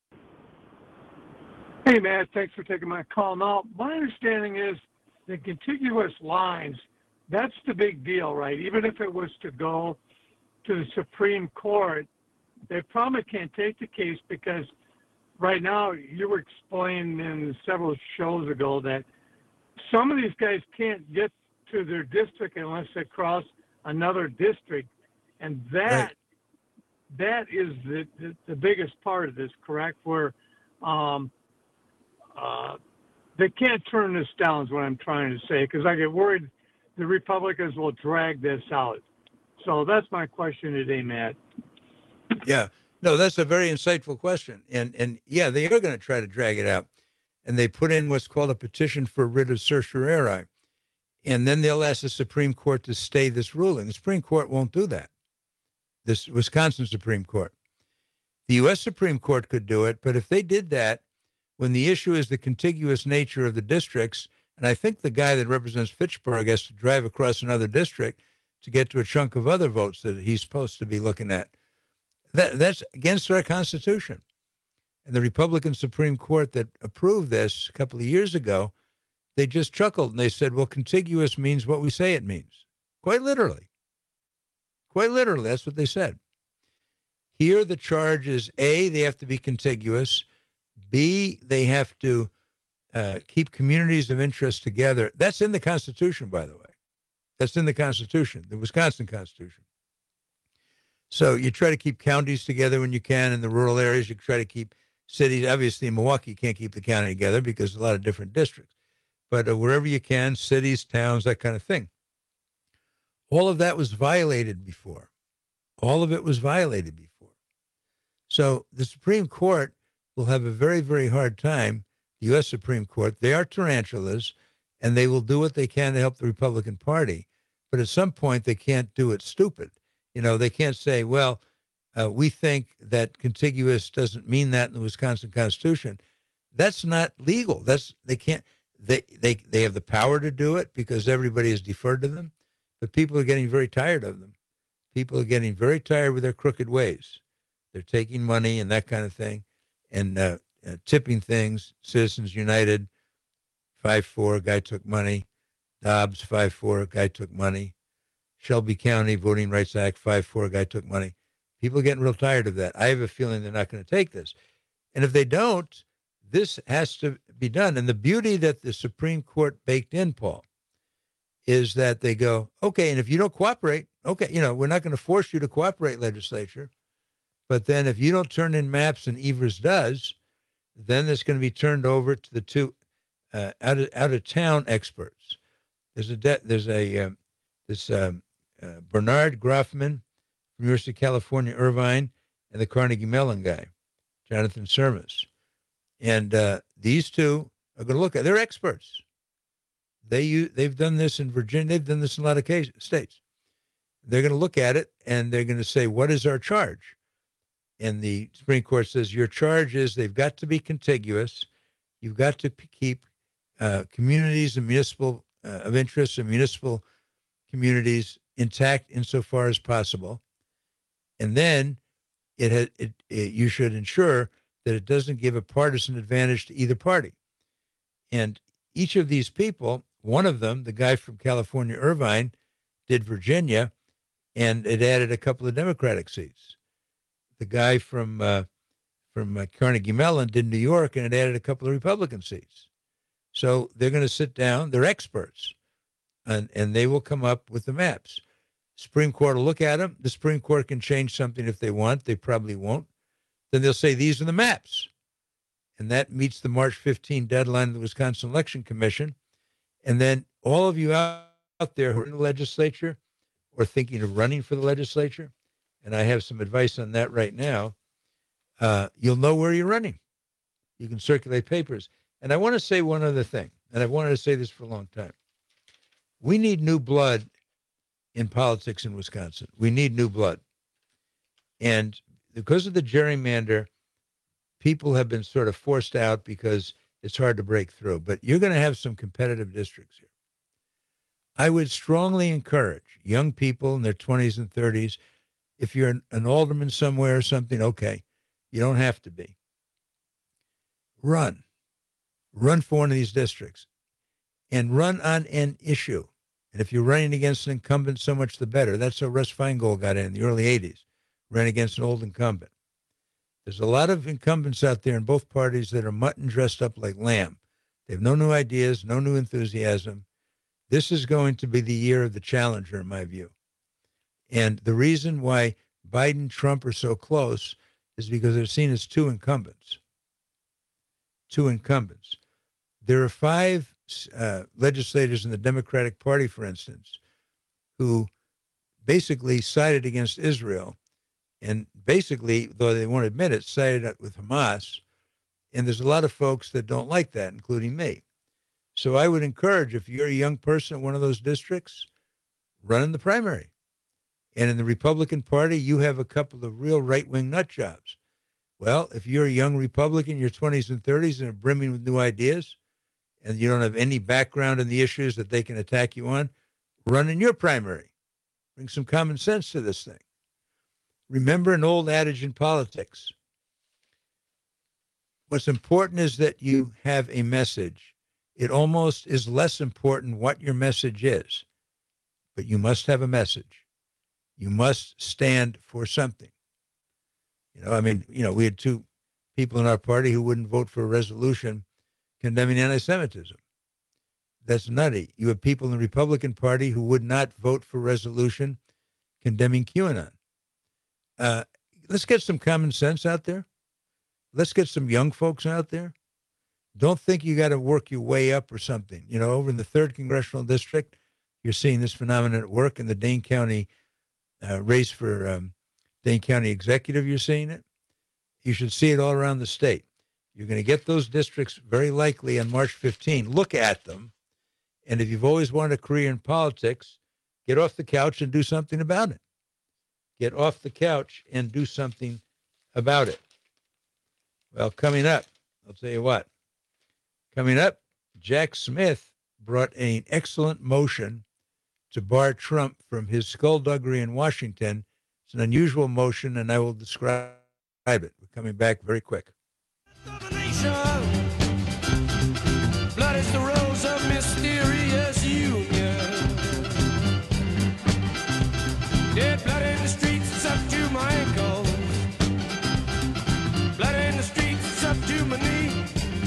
Hey, Matt, thanks for taking my call. Now, my understanding is the contiguous lines, that's the big deal, right? Even if it was to go to the Supreme Court, they probably can't take the case because right now you were explaining in several shows ago that some of these guys can't get to their district unless they cross another district. And that right. that is the, the, the biggest part of this, correct? Where um, uh, they can't turn this down is what I'm trying to say, because I get worried the Republicans will drag this out. So that's my question today, Matt. Yeah, no, that's a very insightful question. And, and yeah, they are going to try to drag it out. And they put in what's called a petition for writ of certiorari. And then they'll ask the Supreme Court to stay this ruling. The Supreme Court won't do that. This Wisconsin Supreme Court. The U S Supreme Court could do it, but if they did that, when the issue is the contiguous nature of the districts, and I think the guy that represents Fitchburg has to drive across another district to get to a chunk of other votes that he's supposed to be looking at. That, that's against our Constitution. And the Republican Supreme Court that approved this a couple of years ago, they just chuckled and they said, well, contiguous means what we say it means. Quite literally. Quite literally, that's what they said. Here, the charge is A, they have to be contiguous. B, they have to uh, keep communities of interest together. That's in the Constitution, by the way. That's in the Constitution, the Wisconsin Constitution. So you try to keep counties together when you can in the rural areas. You try to keep cities. Obviously, in Milwaukee, you can't keep the county together because there's a lot of different districts. But uh, wherever you can, cities, towns, that kind of thing. All of that was violated before. All of it was violated before. So the Supreme Court will have a very, very hard time, the U S Supreme Court. They are tarantulas, and they will do what they can to help the Republican Party. But at some point, they can't do it stupid. You know, they can't say, well, uh, we think that contiguous doesn't mean that in the Wisconsin Constitution. That's not legal. That's they can't. They they they have the power to do it because everybody has deferred to them, but people are getting very tired of them. People are getting very tired with their crooked ways. They're taking money and that kind of thing, and uh, uh, tipping things. Citizens United, five four, guy took money. Dobbs, five four, guy took money. Shelby County Voting Rights Act, five four, guy took money. People are getting real tired of that. I have a feeling they're not going to take this. And if they don't, this has to be done. And the beauty that the Supreme Court baked in, Paul, is that they go, okay, and if you don't cooperate, okay, you know, we're not going to force you to cooperate, legislature. But then if you don't turn in maps and Evers does, then it's going to be turned over to the two uh, out of out of town experts. There's a de- there's a um, this um, uh, Bernard Grofman from University of California, Irvine, and the Carnegie Mellon guy, Jonathan Sermas. And uh, these two are going to look at, they're experts. They use, they've done this in Virginia. They've done this in a lot of cases, states. They're going to look at it and they're going to say, what is our charge? And the Supreme Court says, your charge is they've got to be contiguous. You've got to p- keep uh, communities and municipal uh, of interest and municipal communities intact insofar as possible. And then it, ha- it, it you should ensure that it doesn't give a partisan advantage to either party. And each of these people, one of them, the guy from California, Irvine, did Virginia, and it added a couple of Democratic seats. The guy from uh, from uh, Carnegie Mellon did New York, and it added a couple of Republican seats. So they're going to sit down. They're experts, and, and they will come up with the maps. Supreme Court will look at them. The Supreme Court can change something if they want. They probably won't. Then they'll say, these are the maps. And that meets the March fifteenth deadline of the Wisconsin Election Commission. And then all of you out, out there who are in the legislature or thinking of running for the legislature, and I have some advice on that right now, uh, you'll know where you're running. You can circulate papers. And I want to say one other thing, and I've wanted to say this for a long time. We need new blood in politics in Wisconsin. We need new blood. And because of the gerrymander, people have been sort of forced out because it's hard to break through. But you're going to have some competitive districts here. I would strongly encourage young people in their twenties and thirties, if you're an, an alderman somewhere or something, okay, you don't have to be. Run. Run for one of these districts and run on an issue. And if you're running against an incumbent, so much the better. That's how Russ Feingold got in in the early eighties, ran against an old incumbent. There's a lot of incumbents out there in both parties that are mutton dressed up like lamb. They have no new ideas, no new enthusiasm. This is going to be the year of the challenger, in my view. And the reason why Biden and Trump are so close is because they're seen as two incumbents. Two incumbents. There are five uh, legislators in the Democratic Party, for instance, who basically sided against Israel. And basically, though they won't admit it, sided with Hamas. And there's a lot of folks that don't like that, including me. So I would encourage, if you're a young person in one of those districts, run in the primary. And in the Republican Party, you have a couple of real right-wing nut jobs. Well, if you're a young Republican in your twenties and thirties and are brimming with new ideas, and you don't have any background in the issues that they can attack you on, run in your primary. Bring some common sense to this thing. Remember an old adage in politics. What's important is that you have a message. It almost is less important what your message is, but you must have a message. You must stand for something. You know, I mean, you know, we had two people in our party who wouldn't vote for a resolution condemning anti-Semitism. That's nutty. You have people in the Republican Party who would not vote for a resolution condemning QAnon. Uh, let's get some common sense out there. Let's get some young folks out there. Don't think you got to work your way up or something. You know, over in the third Congressional District, you're seeing this phenomenon at work in the Dane County uh, race for um, Dane County Executive. You're seeing it. You should see it all around the state. You're going to get those districts very likely on March fifteenth. Look at them. And if you've always wanted a career in politics, get off the couch and do something about it. Get off the couch and do something about it. Well, coming up, I'll tell you what. Coming up, Jack Smith brought an excellent motion to bar Trump from his skullduggery in Washington. It's an unusual motion, and I will describe it. We're coming back very quick. Blood is the rose of mysterious union. Dead blood in the streets, it's up to my ankles. Blood in the streets, it's up to my knee.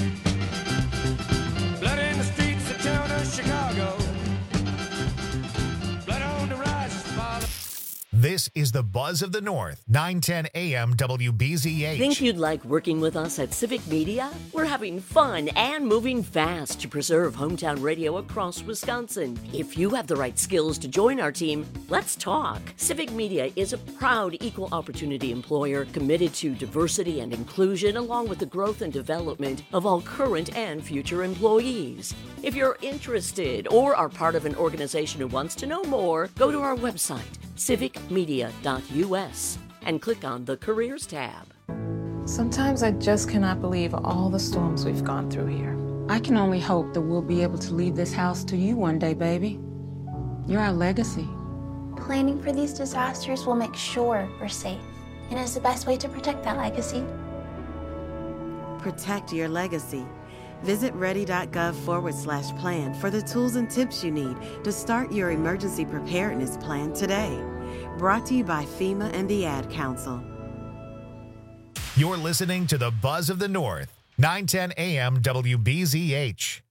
Blood in the streets, the town of Chicago. Blood on the rise, father. This This is the Buzz of the North, nine ten A M W B Z H. Think you'd like working with us at Civic Media? We're having fun and moving fast to preserve hometown radio across Wisconsin. If you have the right skills to join our team, let's talk. Civic Media is a proud equal opportunity employer committed to diversity and inclusion, along with the growth and development of all current and future employees. If you're interested or are part of an organization who wants to know more, go to our website, civic media dot U S, and click on the Careers tab. Sometimes I just cannot believe all the storms we've gone through here. I can only hope that we'll be able to leave this house to you one day, baby. You're our legacy. Planning for these disasters will make sure we're safe, and is the best way to protect that legacy. Protect your legacy. Visit ready.gov forward slash plan for the tools and tips you need to start your emergency preparedness plan today. Brought to you by FEMA and the Ad Council. You're listening to the Buzz of the North, nine ten A M W B Z H.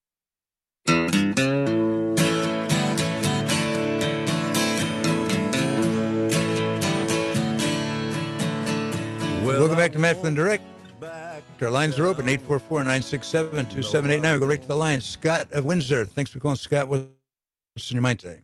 Welcome back to Matt Flynn Direct. Our lines are open, eight four four, nine six seven, two seven eight nine. We'll go right to the line. Scott of Windsor. Thanks for calling, Scott. What's in your mind today?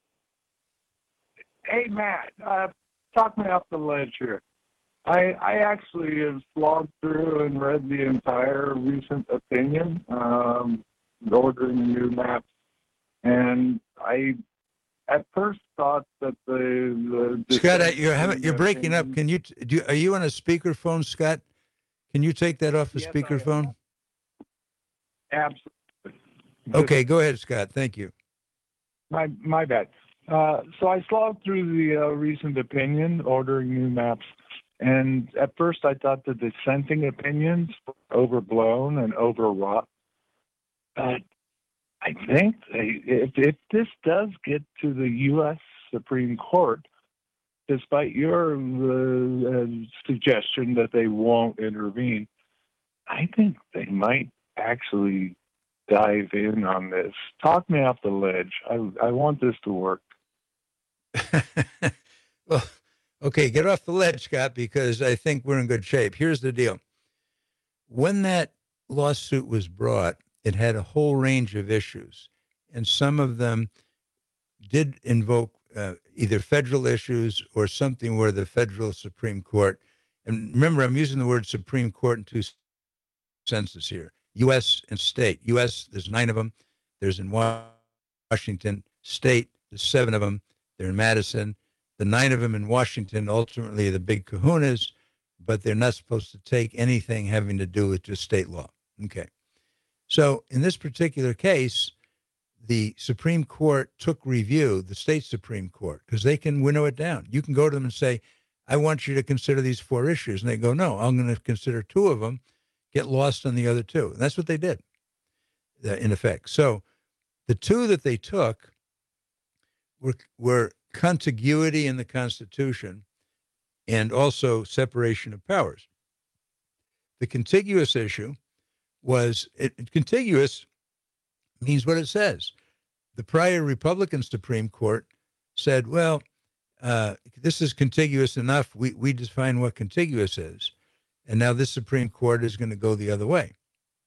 Hey, Matt. Uh, talk me off the ledge here. I, I actually have logged through and read the entire recent opinion, um, ordering new maps, and I at first thought that the, the Scott, I, you're having, you're breaking up. Can you do? Are you on a speakerphone, Scott? Can you take that off the yes, speakerphone? Absolutely. Okay, go ahead, Scott. Thank you. My my bad. Uh, so I slogged through the uh, recent opinion ordering new maps, and at first I thought the dissenting opinions were overblown and overwrought. But I think they, if, if this does get to the U S Supreme Court, despite your uh, suggestion that they won't intervene, I think they might actually dive in on this. Talk me off the ledge. I, I want this to work. Well, okay, get off the ledge, Scott, because I think we're in good shape. Here's the deal. When that lawsuit was brought, it had a whole range of issues, and some of them did invoke uh, either federal issues or something where the federal Supreme Court, and remember, I'm using the word Supreme Court in two senses here, U S and state. U S, there's nine of them. There's in Washington. State, there's seven of them. They're in Madison. The nine of them in Washington, ultimately the big kahunas, but they're not supposed to take anything having to do with just state law. Okay. So in this particular case, the Supreme Court took review, the state Supreme Court, because they can winnow it down. You can go to them and say, I want you to consider these four issues. And they go, no, I'm going to consider two of them, get lost on the other two. And that's what they did, uh, in effect. So the two that they took were, were contiguity in the Constitution and also separation of powers. The contiguous issue was, it, contiguous means what it says. The prior Republican Supreme Court said, well, uh, this is contiguous enough. We, we define what contiguous is. And now this Supreme Court is going to go the other way.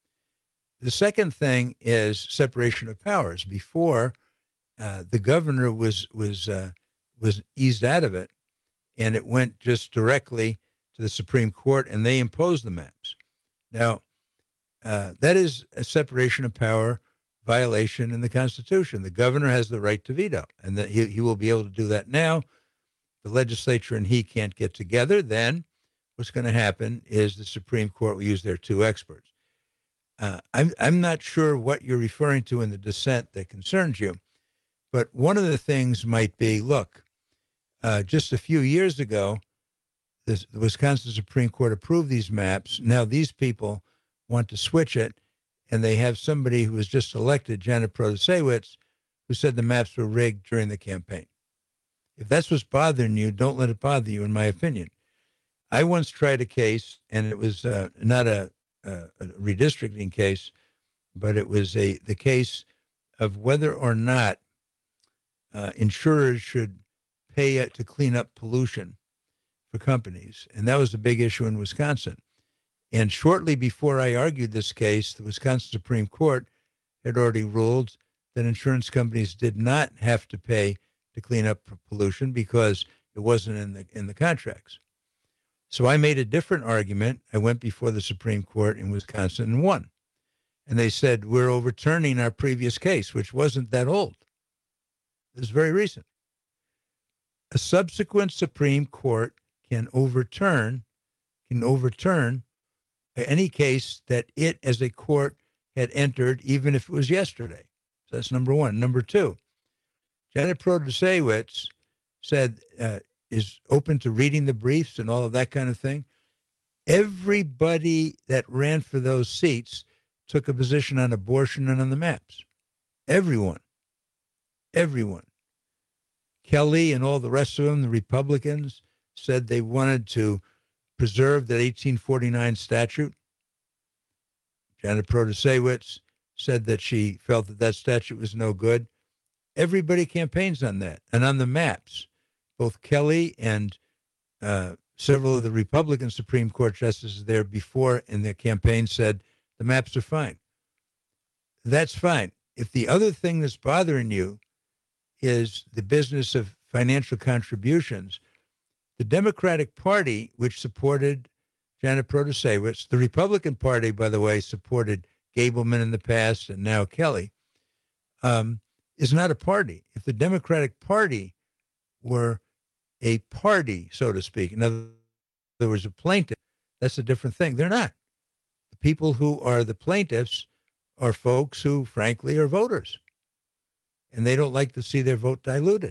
The second thing is separation of powers. Before, uh, the governor was, was, uh, was eased out of it, and it went just directly to the Supreme Court, and they imposed the maps. Now, uh, that is a separation of power violation in the Constitution. The governor has the right to veto, and that he, he will be able to do that now. The legislature and he can't get together. Then what's going to happen is the Supreme Court will use their two experts. Uh, I'm, I'm not sure what you're referring to in the dissent that concerns you, but one of the things might be, look, uh, just a few years ago, this, the Wisconsin Supreme Court approved these maps. Now these people want to switch it, and they have somebody who was just elected, Janet Protasiewicz, who said the maps were rigged during the campaign. If that's what's bothering you, don't let it bother you, in my opinion. I once tried a case, and it was uh, not a, a, a redistricting case, but it was a the case of whether or not uh, insurers should pay to clean up pollution for companies. And that was a big issue in Wisconsin. And shortly before I argued this case, the Wisconsin Supreme Court had already ruled that insurance companies did not have to pay to clean up pollution because it wasn't in the in the contracts. So I made a different argument. I went before the Supreme Court in Wisconsin and won. And they said, we're overturning our previous case, which wasn't that old. It was very recent. A subsequent Supreme Court can overturn, can overturn any case that it as a court had entered, even if it was yesterday. So that's number one. Number two, Janet Protasiewicz said, uh, is open to reading the briefs and all of that kind of thing. Everybody that ran for those seats took a position on abortion and on the maps. Everyone. Everyone. Kelly and all the rest of them, the Republicans, said they wanted to preserve that eighteen forty-nine statute. Janet Protasiewicz said that she felt that that statute was no good. Everybody campaigns on that. And on the maps, both Kelly and uh, several of the Republican Supreme Court justices there before in their campaign said the maps are fine. That's fine. If the other thing that's bothering you is the business of financial contributions, the Democratic Party, which supported Janet Protasiewicz, the Republican Party, by the way, supported Gableman in the past and now Kelly, um, is not a party. If the Democratic Party were a party, so to speak, in other words, a plaintiff, that's a different thing. They're not. The people who are the plaintiffs are folks who, frankly, are voters, and they don't like to see their vote diluted.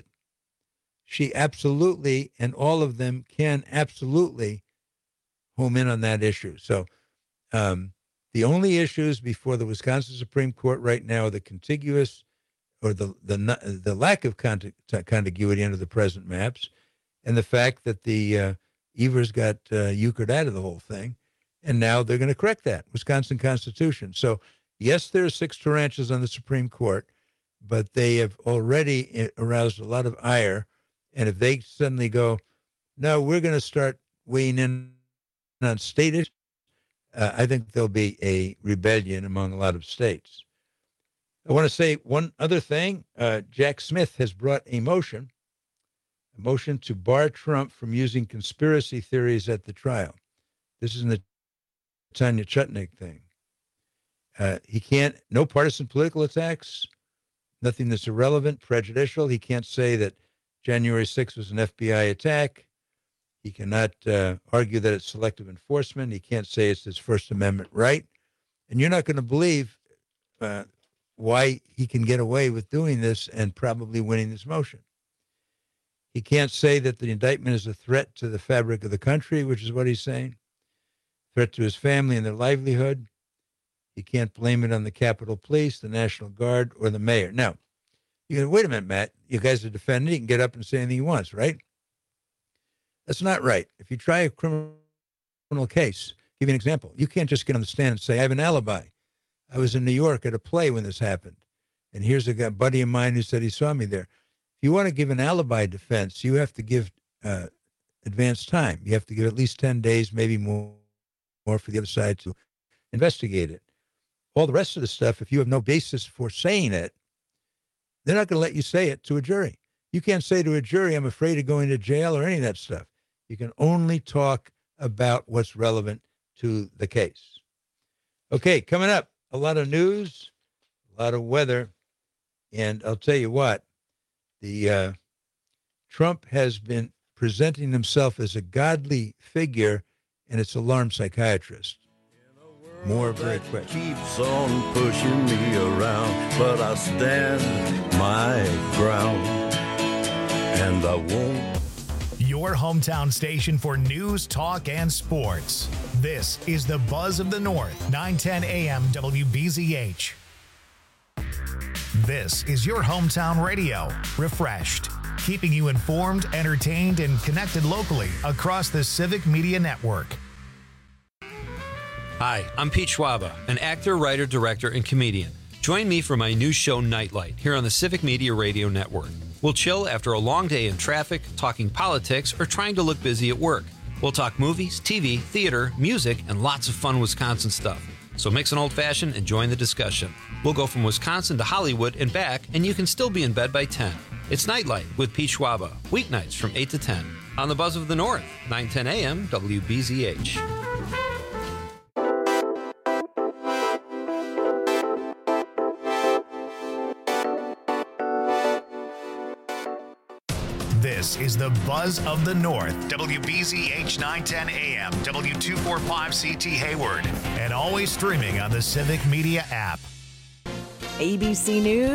She absolutely, and all of them can absolutely home in on that issue. So um, the only issues before the Wisconsin Supreme Court right now are the contiguous or the the the lack of contig- contiguity under the present maps, and the fact that the uh, Evers got uh, euchred out of the whole thing, and now they're going to correct that, Wisconsin Constitution. So, yes, there are six tarantulas on the Supreme Court, but they have already aroused a lot of ire, and if they suddenly go, no, we're going to start weighing in on state issues, uh, I think there'll be a rebellion among a lot of states. I want to say one other thing. Uh, Jack Smith has brought a motion, a motion to bar Trump from using conspiracy theories at the trial. This is in the Tanya Chutnik thing. Uh, he can't, no partisan political attacks, nothing that's irrelevant, prejudicial. He can't say that January sixth was an F B I attack. He cannot uh, argue that it's selective enforcement. He can't say it's his First Amendment right. And you're not going to believe uh, why he can get away with doing this and probably winning this motion. He can't say that the indictment is a threat to the fabric of the country, which is what he's saying, threat to his family and their livelihood. He can't blame it on the Capitol Police, the National Guard, or the mayor. Now, you go, wait a minute, Matt, you guys are defending, he can get up and say anything he wants, right? That's not right. If you try a criminal case, give you an example. You can't just get on the stand and say, I have an alibi. I was in New York at a play when this happened, and here's a guy, buddy of mine who said he saw me there. If you want to give an alibi defense, you have to give uh, advance time. You have to give at least ten days, maybe more, more for the other side to investigate it. All the rest of the stuff, if you have no basis for saying it, they're not going to let you say it to a jury. You can't say to a jury, I'm afraid of going to jail or any of that stuff. You can only talk about what's relevant to the case. Okay, coming up, a lot of news, a lot of weather, and I'll tell you what, the uh, Trump has been presenting himself as a godly figure, and it's alarmed psychiatrists. More very quick. Keeps on pushing me around, but I stand my ground, and I won't. Your hometown station for news, talk, and sports. This is the Buzz of the North, nine ten A M W B Z H. This is your hometown radio, refreshed, keeping you informed, entertained, and connected locally across the Civic Media Network. Hi, I'm Pete Schwaba, an actor, writer, director, and comedian. Join me for my new show, Nightlight, here on the Civic Media Radio Network. We'll chill after a long day in traffic, talking politics, or trying to look busy at work. We'll talk movies, T V, theater, music, and lots of fun Wisconsin stuff. So mix an old-fashioned and join the discussion. We'll go from Wisconsin to Hollywood and back, and you can still be in bed by ten. It's Nightlight with Pete Schwaba, weeknights from eight to ten. On the Buzz of the North, nine ten a.m. W B Z H. This is the Buzz of the North, W B Z H nine ten A M, W two forty-five C T Hayward, and always streaming on the Civic Media app. A B C News.